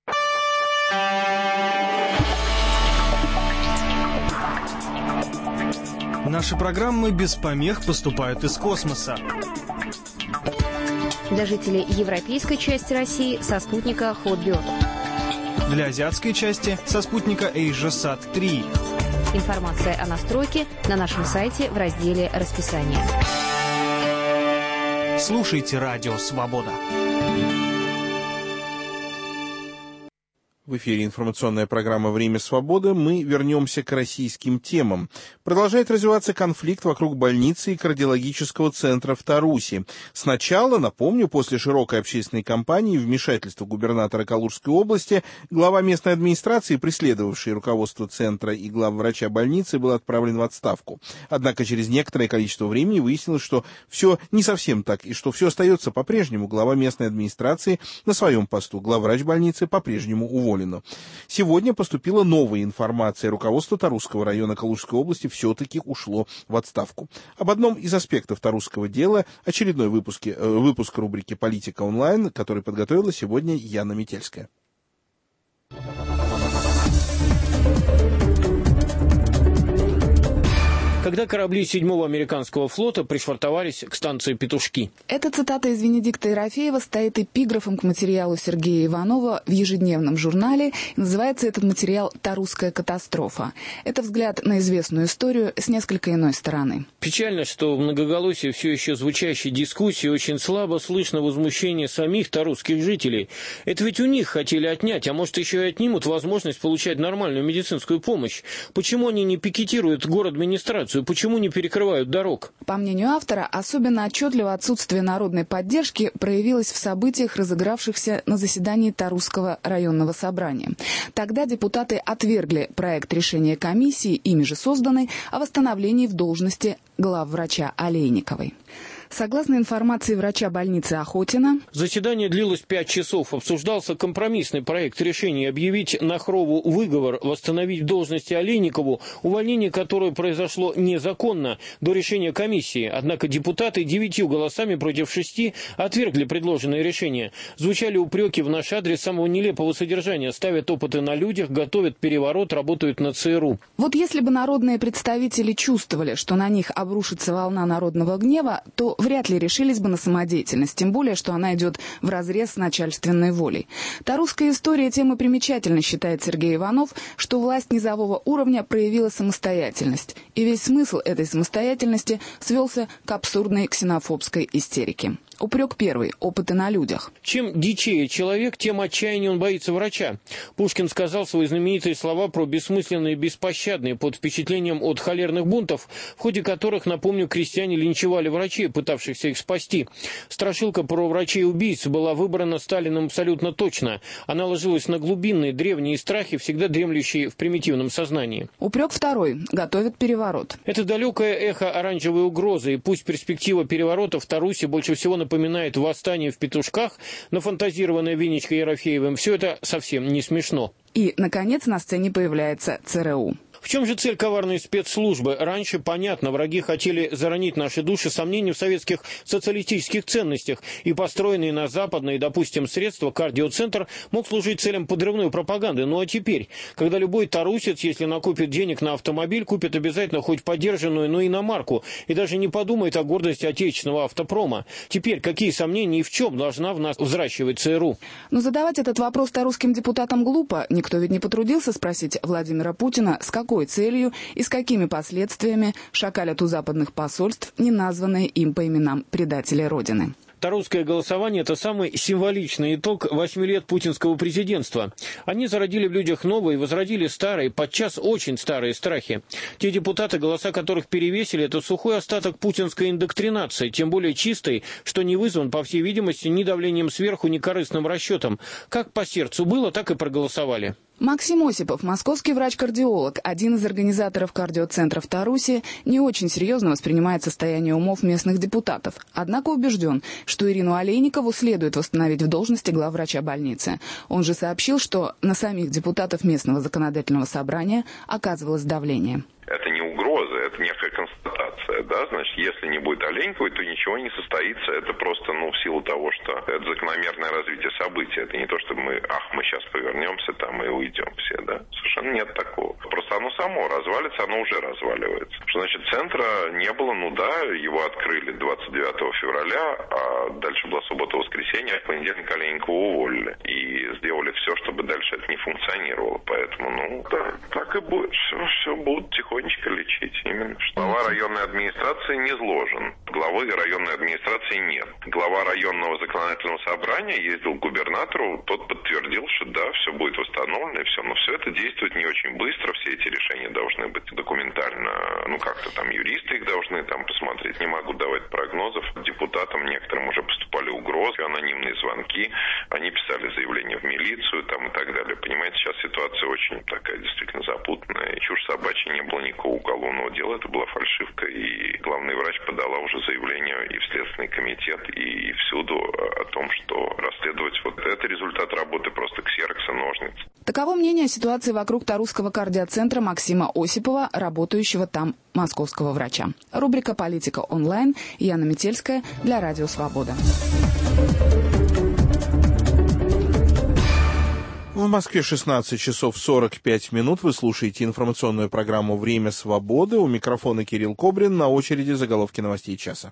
Наши программы без помех поступают из космоса. Для жителей европейской части России со спутника Hotbird. Для азиатской части со спутника AsiaSat-3. Информация о настройке на нашем сайте в разделе «Расписание». Слушайте Радио Свобода. В эфире информационная программа «Время свободы». Мы вернемся к российским темам. Продолжает развиваться конфликт вокруг больницы и кардиологического центра в Тарусе. Сначала, напомню, после широкой общественной кампании и вмешательства губернатора Калужской области, глава местной администрации, преследовавший руководство центра и главврача больницы, был отправлен в отставку. Однако через некоторое количество времени выяснилось, что все не совсем так, и что все остается по-прежнему. Глава местной администрации на своем посту, главврач больницы по-прежнему уволен. Сегодня поступила новая информация. Руководство Тарусского района Калужской области все-таки ушло в отставку. Об одном из аспектов тарусского дела очередной выпуск рубрики «Политика онлайн», который подготовила сегодня Яна Метельская. Когда корабли 7-го американского флота пришвартовались к станции Петушки. Эта цитата из Венедикта Ерофеева стоит эпиграфом к материалу Сергея Иванова в ежедневном журнале. Называется этот материал «Тарусская катастрофа». Это взгляд на известную историю с несколько иной стороны. Печально, что в многоголосии все еще звучащей дискуссии очень слабо слышно возмущение самих тарусских жителей. Это ведь у них хотели отнять, а может еще и отнимут возможность получать нормальную медицинскую помощь. Почему они не пикетируют город-администрацию? Почему не перекрывают дорог? По мнению автора, особенно отчетливо отсутствие народной поддержки проявилось в событиях, разыгравшихся на заседании Тарусского районного собрания. Тогда депутаты отвергли проект решения комиссии, ими же созданной, о восстановлении в должности главврача Олейниковой. Согласно информации врача больницы Охотина, заседание длилось 5 часов. Обсуждался компромиссный проект решения объявить Нахрову выговор, восстановить в должности Олейникову, увольнение которое произошло незаконно, до решения комиссии. Однако депутаты 9 голосами против 6 отвергли предложенное решение. Звучали упреки в наш адрес самого нелепого содержания. Ставят опыты на людях, готовят переворот, работают на ЦРУ. Вот если бы народные представители чувствовали, что на них обрушится волна народного гнева, то вряд ли решились бы на самодеятельность, тем более, что она идет вразрез с начальственной волей. Тарусская история тем и примечательна, считает Сергей Иванов, что власть низового уровня проявила самостоятельность. И весь смысл этой самостоятельности свелся к абсурдной ксенофобской истерике. Упрек первый – опыты на людях. Чем дичее человек, тем отчаяннее он боится врача. Пушкин сказал свои знаменитые слова про бессмысленные и беспощадные под впечатлением от холерных бунтов, в ходе которых, напомню, крестьяне линчевали врачей, пытавшихся их спасти. Страшилка про врачей-убийц была выбрана Сталиным абсолютно точно. Она ложилась на глубинные древние страхи, всегда дремлющие в примитивном сознании. Упрек второй – готовят переворот. Это далекое эхо оранжевой угрозы, и пусть перспектива переворота в Тарусе больше всего напоминает восстание в Петушках, нафантазированное Винничкой Ерофеевым, все это совсем не смешно. И, наконец, на сцене появляется ЦРУ. В чем же цель коварной спецслужбы? Раньше, понятно, враги хотели заронить наши души сомнения в советских социалистических ценностях, и построенный на западные, допустим, средства кардиоцентр мог служить целям подрывной пропаганды. Ну а теперь, когда любой тарусец, если накопит денег на автомобиль, купит обязательно хоть подержанную, но иномарку, и даже не подумает о гордости отечественного автопрома. Теперь какие сомнения и в чем должна в нас взращивать ЦРУ? Но задавать этот вопрос тарусским депутатам глупо. Никто ведь не потрудился спросить Владимира Путина, с какой целью и с какими последствиями шакалят у западных посольств неназванные им по именам предатели Родины. Тарусское голосование – это самый символичный итог 8 лет путинского президентства. Они зародили в людях новые, возродили старые, подчас очень старые страхи. Те депутаты, голоса которых перевесили, это сухой остаток путинской индоктринации, тем более чистой, что не вызван, по всей видимости, ни давлением сверху, ни корыстным расчетом. Как по сердцу было, так и проголосовали. Максим Осипов, московский врач-кардиолог, один из организаторов кардиоцентра в Тарусе, не очень серьезно воспринимает состояние умов местных депутатов. Однако убежден, что Ирину Олейникову следует восстановить в должности главврача больницы. Он же сообщил, что на самих депутатов местного законодательного собрания оказывалось давление. Это не угроза, это некая констатация, да, значит, если не будет Олейниковой, то ничего не состоится, это просто, в силу того, что это закономерное развитие событий, это не то, что мы сейчас повернемся там и уйдем все, да, совершенно нет такого. Просто оно само развалится, оно уже разваливается. Что значит, центра не было, его открыли 29 февраля, а дальше была суббота-воскресенье, а в понедельник Олейникову уволили. И сделали все, чтобы дальше это не функционировало, поэтому, так и будет, все будут тихонечко лечить. Именно. Глава районной администрации не изложен. Главы районной администрации нет. Глава районного законодательного собрания ездил к губернатору, тот подтвердил, что да, все будет восстановлено и все. Но все это действует не очень быстро, все эти решения должны быть документально, как-то там юристы их должны там посмотреть. Не могу давать прогнозов. Депутатам некоторым уже поступали угрозы, анонимные звонки, они писали заявления в милицию там и так далее. Понимаете, сейчас ситуация очень такая действительно запутанная. Чушь собачья, не было никакого уголовного дела, это была фальшивка, и главный врач подала уже заявление и в Следственный комитет, и всюду о том, что расследовать это результат работы просто ксерокса, ножниц. Таково мнение о ситуации вокруг Тарусского кардиоцентра Максима Осипова, работающего там московского врача. Рубрика «Политика онлайн». Яна Метельская для Радио Свобода. В Москве 16 часов 45 минут. Вы слушаете информационную программу «Время свободы». У микрофона Кирилл Кобрин. На очереди заголовки новостей часа.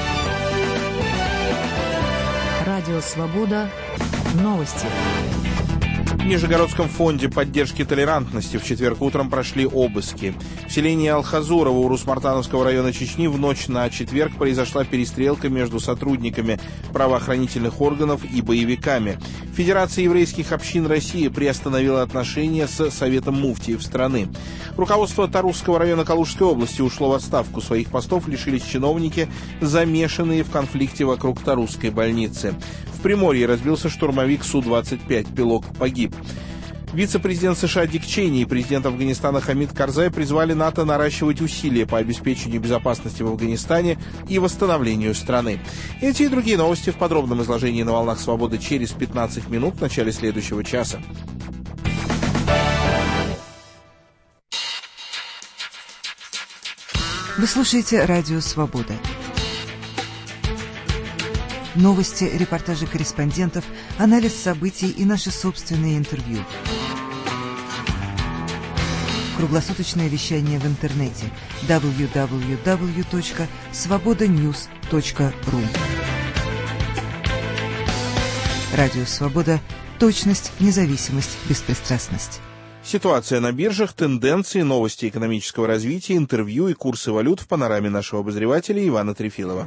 Радио «Свобода». Новости. В Нижегородском фонде поддержки толерантности в четверг утром прошли обыски. В селении Алхазурово Урус-Мартановского района Чечни в ночь на четверг произошла перестрелка между сотрудниками правоохранительных органов и боевиками. Федерация еврейских общин России приостановила отношения с Советом муфтиев страны. Руководство Тарусского района Калужской области ушло в отставку. Своих постов лишились чиновники, замешанные в конфликте вокруг Тарусской больницы. В Приморье разбился штурмовик Су-25, пилот погиб. Вице-президент США Дик Чейни и президент Афганистана Хамид Карзай призвали НАТО наращивать усилия по обеспечению безопасности в Афганистане и восстановлению страны. Эти и другие новости в подробном изложении на «Волнах Свободы» через 15 минут в начале следующего часа. Вы слушаете «Радио Свобода». Новости, репортажи корреспондентов, анализ событий и наши собственные интервью. Круглосуточное вещание в интернете www.svobodanews.ru. Радио Свобода. Точность, независимость, беспристрастность. Ситуация на биржах, тенденции, новости экономического развития, интервью и курсы валют в панораме нашего обозревателя Ивана Трефилова.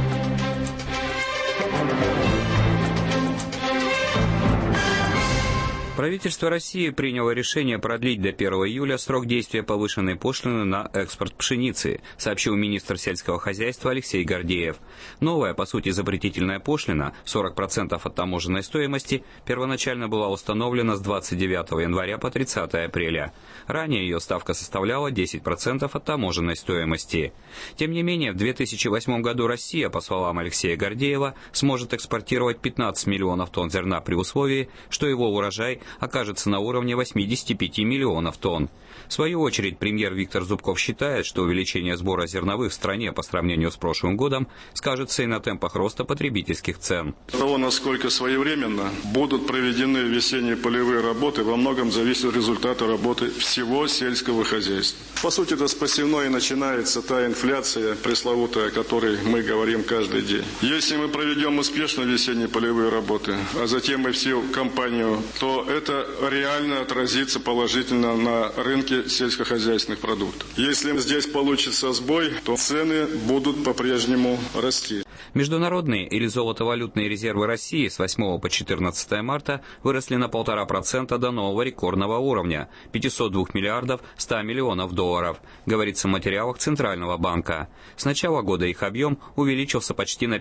Правительство России приняло решение продлить до 1 июля срок действия повышенной пошлины на экспорт пшеницы, сообщил министр сельского хозяйства Алексей Гордеев. Новая, по сути, запретительная пошлина, 40% от таможенной стоимости, первоначально была установлена с 29 января по 30 апреля. Ранее ее ставка составляла 10% от таможенной стоимости. Тем не менее, в 2008 году Россия, по словам Алексея Гордеева, сможет экспортировать 15 миллионов тонн зерна при условии, что его урожай окажется на уровне 85 миллионов тонн. В свою очередь, премьер Виктор Зубков считает, что увеличение сбора зерновых в стране по сравнению с прошлым годом скажется и на темпах роста потребительских цен. От того, насколько своевременно будут проведены весенние полевые работы, во многом зависит результат работы всего сельского хозяйства. По сути, это с посевной и начинается та инфляция пресловутая, о которой мы говорим каждый день. Если мы проведем успешно весенние полевые работы, а затем и всю кампанию, то это реально отразится положительно на рынке сельскохозяйственных продуктов. Если здесь получится сбой, то цены будут по-прежнему расти. Международные или золотовалютные резервы России с 8 по 14 марта выросли на 1,5% до нового рекордного уровня – 502 миллиардов 100 миллионов долларов, говорится в материалах Центрального банка. С начала года их объем увеличился почти на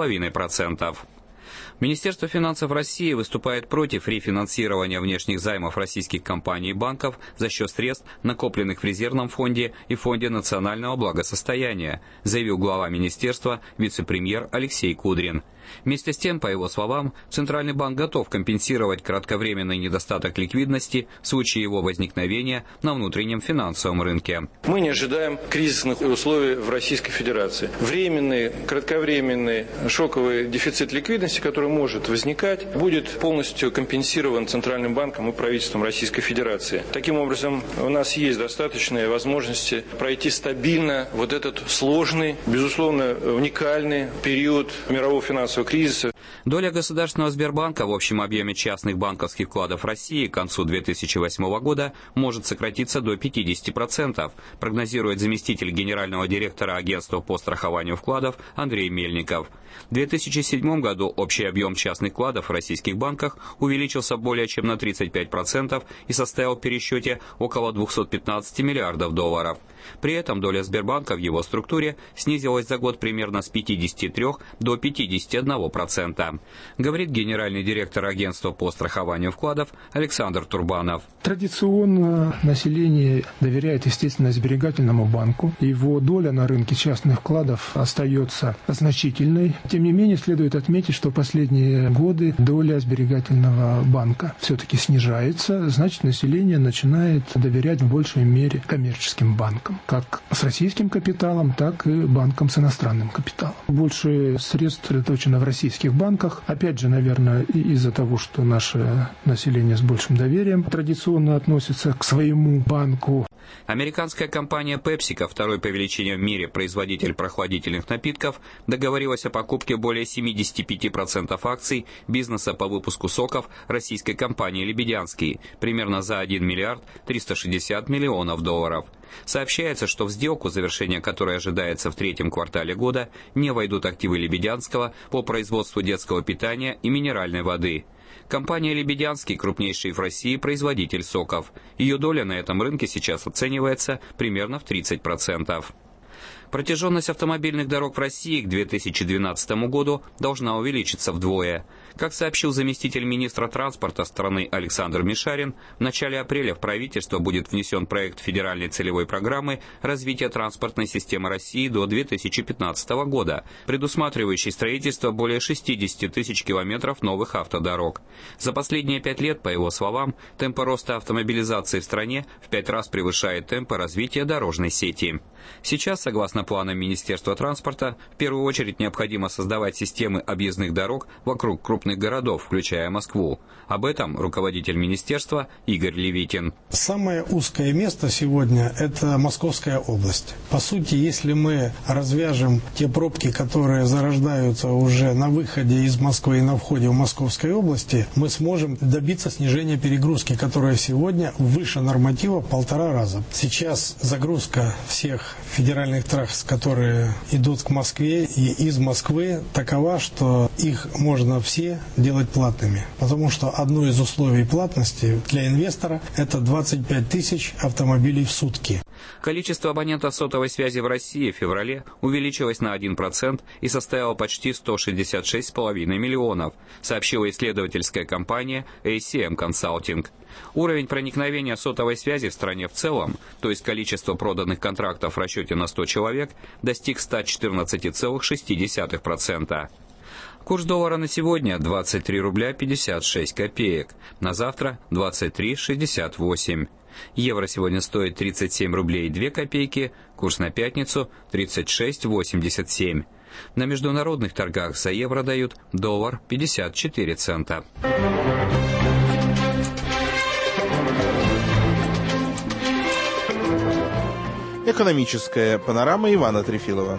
5,5%. Министерство финансов России выступает против рефинансирования внешних займов российских компаний и банков за счет средств, накопленных в резервном фонде и фонде национального благосостояния, заявил глава министерства, вице-премьер Алексей Кудрин. Вместе с тем, по его словам, Центральный банк готов компенсировать кратковременный недостаток ликвидности в случае его возникновения на внутреннем финансовом рынке. Мы не ожидаем кризисных условий в Российской Федерации. Временный, кратковременный шоковый дефицит ликвидности, который может возникать, будет полностью компенсирован Центральным банком и правительством Российской Федерации. Таким образом, у нас есть достаточные возможности пройти стабильно вот этот сложный, безусловно, уникальный период мирового финансового кризиса. Доля Государственного Сбербанка в общем объеме частных банковских вкладов России к концу 2008 года может сократиться до 50%, прогнозирует заместитель генерального директора Агентства по страхованию вкладов Андрей Мельников. В 2007 году общий объем частных вкладов в российских банках увеличился более чем на 35% и составил в пересчете около 215 миллиардов долларов. При этом доля Сбербанка в его структуре снизилась за год примерно с 53 до 51%, говорит генеральный директор Агентства по страхованию вкладов Александр Турбанов. Традиционно население доверяет, естественно, сберегательному банку. Его доля на рынке частных вкладов остается значительной. Тем не менее, следует отметить, что в последние годы доля сберегательного банка все-таки снижается. Значит, население начинает доверять в большей мере коммерческим банкам. Как с российским капиталом, так и банкам с иностранным капиталом. Больше средств сосредоточено в российских банках. Опять же, наверное, из-за того, что наше население с большим доверием традиционно относится к своему банку. Американская компания PepsiCo, второй по величине в мире производитель прохладительных напитков, договорилась о покупке более 75% акций бизнеса по выпуску соков российской компании «Лебедянский» примерно за 1 миллиард 360 миллионов долларов. Сообщается, что в сделку, завершение которой ожидается в третьем квартале года, не войдут активы Лебедянского по производству детского питания и минеральной воды. Компания «Лебедянский» – крупнейший в России производитель соков. Ее доля на этом рынке сейчас оценивается примерно в 30%. Протяженность автомобильных дорог в России к 2012 году должна увеличиться вдвое. Как сообщил заместитель министра транспорта страны Александр Мишарин, в начале апреля в правительство будет внесен проект федеральной целевой программы развития транспортной системы России до 2015 года, предусматривающий строительство более 60 тысяч километров новых автодорог. За последние 5 лет, по его словам, темпы роста автомобилизации в стране в 5 раз превышает темпы развития дорожной сети. Сейчас, согласно планам Министерства транспорта, в первую очередь необходимо создавать системы объездных дорог вокруг крупных городов, включая Москву. Об этом руководитель министерства Игорь Левитин. Самое узкое место сегодня – это Московская область. По сути, если мы развяжем те пробки, которые зарождаются уже на выходе из Москвы и на входе в Московской области, мы сможем добиться снижения перегрузки, которая сегодня выше норматива в 1,5 раза. Сейчас загрузка всех федеральных трасс, которые идут к Москве и из Москвы, такова, что их можно все делать платными. Потому что одно из условий платности для инвестора – это 25 тысяч автомобилей в сутки. Количество абонентов сотовой связи в России в феврале увеличилось на 1% и составило почти 166,5 миллионов, сообщила исследовательская компания ACM Consulting. Уровень проникновения сотовой связи в стране в целом, то есть количество проданных контрактов в расчете на 100 человек, достиг 114,6%. Курс доллара на сегодня 23 рубля 56 копеек, на завтра 23,68. Евро сегодня стоит 37 рублей 2 копейки, курс на пятницу 36,87. На международных торгах за евро дают доллар 54 цента. Экономическая панорама Ивана Трефилова.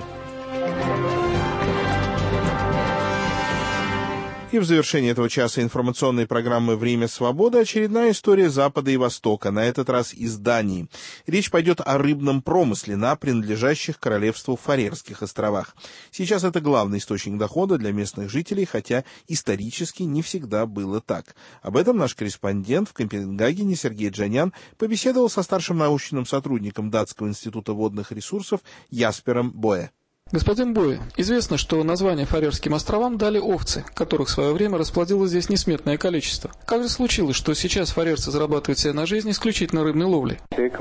И в завершении этого часа информационной программы «Время свободы» очередная история Запада и Востока, на этот раз из Дании. Речь пойдет о рыбном промысле на принадлежащих королевству Фарерских островах. Сейчас это главный источник дохода для местных жителей, хотя исторически не всегда было так. Об этом наш корреспондент в Копенгагене Сергей Джанян побеседовал со старшим научным сотрудником Датского института водных ресурсов Яспером Боэ. Господин Бой, известно, что название Фарерским островам дали овцы, которых в свое время расплодилось здесь несметное количество. Как же случилось, что сейчас фарерцы зарабатывают себе на жизнь исключительно рыбной ловлей?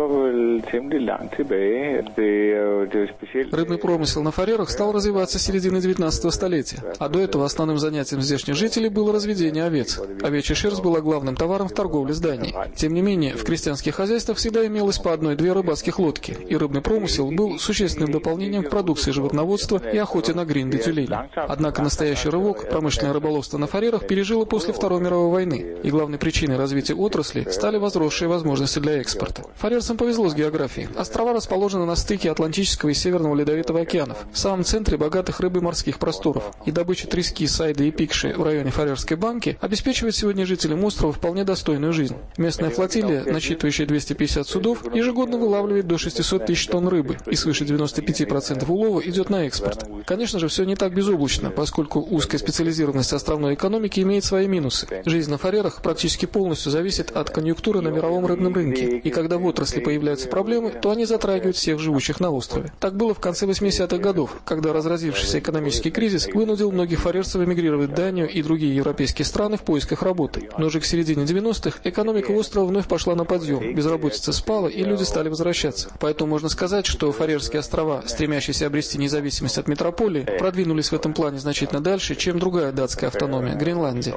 Рыбный промысел на Фарерах стал развиваться с середины 19 столетия, а до этого основным занятием здешних жителей было разведение овец. Овечья шерсть была главным товаром в торговле с Данией. Тем не менее, в крестьянских хозяйствах всегда имелось по 1-2 рыбацких лодки, и рыбный промысел был существенным дополнением к продукции животноводства и охоте на гринды тюленей. Однако настоящий рывок промышленное рыболовство на Фарерах пережило после Второй мировой войны, и главной причиной развития отрасли стали возросшие возможности для экспорта. Фарерцам повезло с географией. Острова расположены на стыке Атлантического и Северного Ледовитого океанов, в самом центре богатых рыбой морских просторов, и добыча трески, сайды и пикши в районе Фарерской банки обеспечивает сегодня жителям острова вполне достойную жизнь. Местная флотилия, насчитывающая 250 судов, ежегодно вылавливает до 600 тысяч тонн рыбы, и свыше 95% улова идет на экспорт. Конечно же, все не так безоблачно, поскольку узкая специализированность островной экономики имеет свои минусы. Жизнь на Фарерах практически полностью зависит от конъюнктуры на мировом рыбном рынке, и когда в отрасли появляются проблемы, то они затрагивают всех живущих на острове. Так было в конце 80-х годов, когда разразившийся экономический кризис вынудил многих фарерцев эмигрировать в Данию и другие европейские страны в поисках работы. Но уже к середине 90-х экономика острова вновь пошла на подъем, безработица спала, и люди стали возвращаться. Поэтому можно сказать, что Фарерские острова, стремящиеся обрести независимость от метрополии, продвинулись в этом плане значительно дальше, чем другая датская автономия – Гренландия.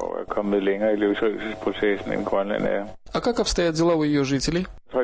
А как обстоят дела у ее жителей?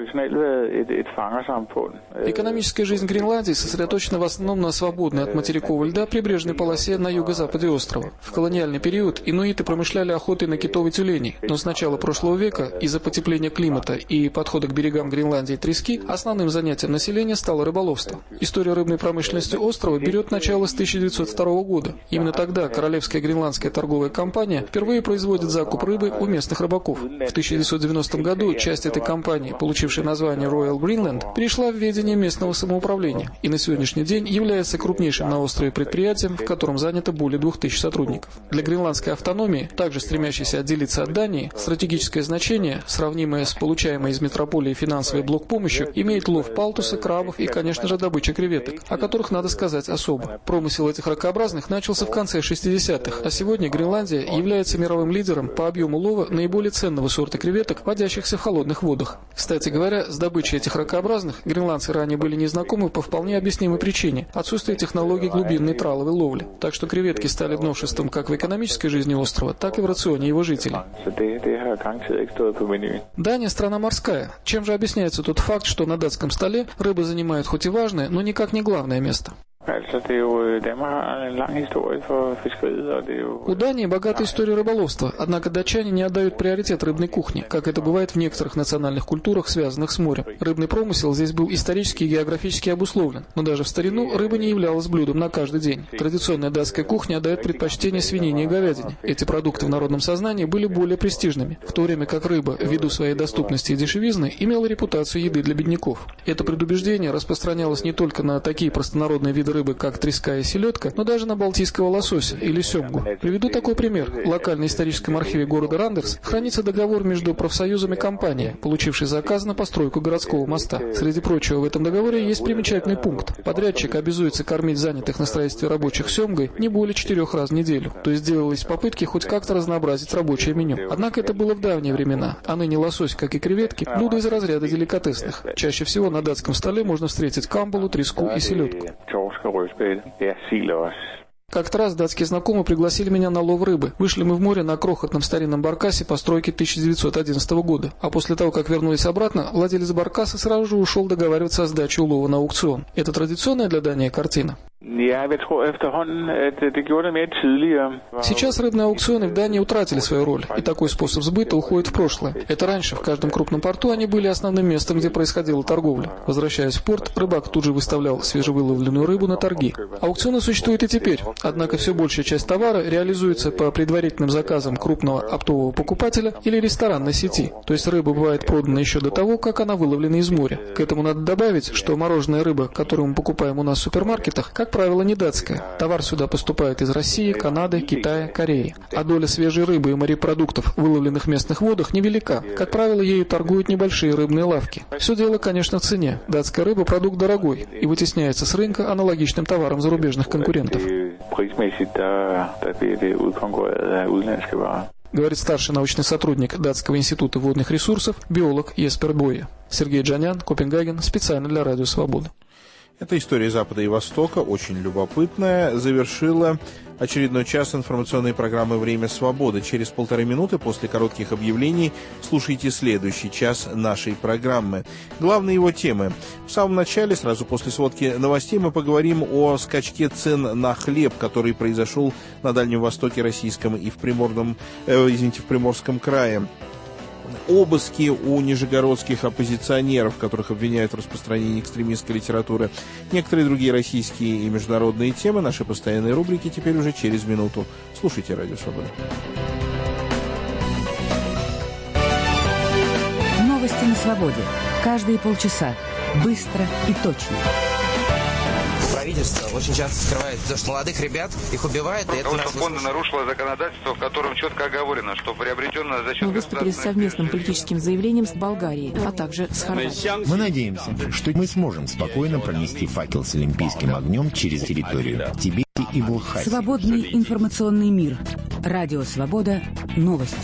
Экономическая жизнь Гренландии сосредоточена в основном на свободной от материкового льда прибрежной полосе на юго-западе острова. В колониальный период инуиты промышляли охотой на китов и тюленей, но с начала прошлого века из-за потепления климата и подхода к берегам Гренландии трески основным занятием населения стало рыболовство. История рыбной промышленности острова берет начало с 1902 года. Именно тогда Королевская гренландская торговая компания впервые производит закуп рыбы у местных рыбаков. В 1990 году часть этой компании получила получившая название Royal Greenland, перешла в ведение местного самоуправления и на сегодняшний день является крупнейшим на острове предприятием, в котором занято более 2000 сотрудников. Для гренландской автономии, также стремящейся отделиться от Дании, стратегическое значение, сравнимое с получаемой из метрополии финансовой блокпомощью, имеет лов палтуса, крабов и, конечно же, добыча креветок, о которых надо сказать особо. Промысел этих ракообразных начался в конце 60-х, а сегодня Гренландия является мировым лидером по объему лова наиболее ценного сорта креветок, водящихся в холодных водах. Кстати говоря, с добычей этих ракообразных гренландцы ранее были незнакомы по вполне объяснимой причине – отсутствие технологий глубинной траловой ловли. Так что креветки стали новшеством как в экономической жизни острова, так и в рационе его жителей. Дания – страна морская. Чем же объясняется тот факт, что на датском столе рыба занимает хоть и важное, но никак не главное место? У Дании богатая история рыболовства, однако датчане не отдают приоритет рыбной кухне, как это бывает в некоторых национальных культурах, связанных с морем. Рыбный промысел здесь был исторически и географически обусловлен, но даже в старину рыба не являлась блюдом на каждый день. Традиционная датская кухня отдает предпочтение свинине и говядине. Эти продукты в народном сознании были более престижными, в то время как рыба, ввиду своей доступности и дешевизны, имела репутацию еды для бедняков. Это предубеждение распространялось не только на такие простонародные виды рыбы, как треска и селедка, но даже на балтийского лосося или семгу. Приведу такой пример. В локальном историческом архиве города Рандерс хранится договор между профсоюзом и компанией, получившей заказ на постройку городского моста. Среди прочего, в этом договоре есть примечательный пункт. Подрядчик обязуется кормить занятых на строительстве рабочих семгой не более 4 раз в неделю. То есть делались попытки хоть как-то разнообразить рабочее меню. Однако это было в давние времена, а ныне лосось, как и креветки, блюдо из разряда деликатесных. Чаще всего на датском столе можно встретить камбалу, треску и селедку. Как-то раз датские знакомые пригласили меня на лов рыбы. Вышли мы в море на крохотном старинном баркасе постройки 1911 года. А после того, как вернулись обратно, владелец баркаса сразу же ушел договариваться о сдаче улова на аукцион. Это традиционная для Дании картина? Сейчас рыбные аукционы в Дании утратили свою роль, и такой способ сбыта уходит в прошлое. Это раньше в каждом крупном порту они были основным местом, где происходила торговля. Возвращаясь в порт, рыбак тут же выставлял свежевыловленную рыбу на торги. Аукционы существуют и теперь, однако все большая часть товара реализуется по предварительным заказам крупного оптового покупателя или ресторанной сети. То есть рыба бывает продана еще до того, как она выловлена из моря. К этому надо добавить, что мороженая рыба, которую мы покупаем у нас в супермаркетах, как правило, не датская. Товар сюда поступает из России, Канады, Китая, Кореи. А доля свежей рыбы и морепродуктов, выловленных в местных водах, невелика. Как правило, ею торгуют небольшие рыбные лавки. Все дело, конечно, в цене. Датская рыба – продукт дорогой и вытесняется с рынка аналогичным товаром зарубежных конкурентов. Говорит старший научный сотрудник Датского института водных ресурсов, биолог Еспер Бойе. Сергей Джанян, Копенгаген, специально для Радио Свобода. Эта история Запада и Востока, очень любопытная, завершила очередной час информационной программы «Время свободы». Через 1,5 минуты после коротких объявлений слушайте следующий час нашей программы. Главные его темы. В самом начале, сразу после сводки новостей, мы поговорим о скачке цен на хлеб, который произошел на Дальнем Востоке российском и в Приморском крае. Обыски у нижегородских оппозиционеров, которых обвиняют в распространении экстремистской литературы. Некоторые другие российские и международные темы, наши постоянные рубрики теперь уже через минуту. Слушайте Радио Свобода. Новости на свободе. Каждые полчаса. Быстро и точно. Правительство очень часто скрывает то, что молодых ребят их убивают. Потому что фонды нарушило законодательство, в котором четко оговорено, что приобретенное за счет... Мы выступили с совместным политическим заявлением с Болгарией, а также с Хорватией. Мы надеемся, что мы сможем спокойно пронести факел с олимпийским огнем через территорию Тибета и Абхазии. Свободный информационный мир. Радио Свобода. Новости.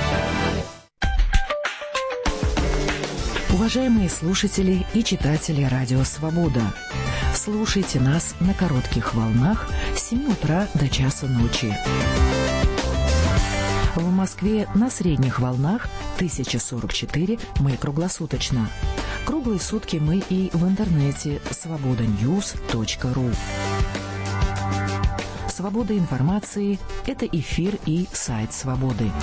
Уважаемые слушатели и читатели Радио Свобода, слушайте нас на коротких волнах с 7 утра до часа ночи. В Москве на средних волнах 1044 мы круглосуточно. Круглые сутки мы и в интернете svobodanews.ru. Свобода информации – это эфир и сайт Свободы.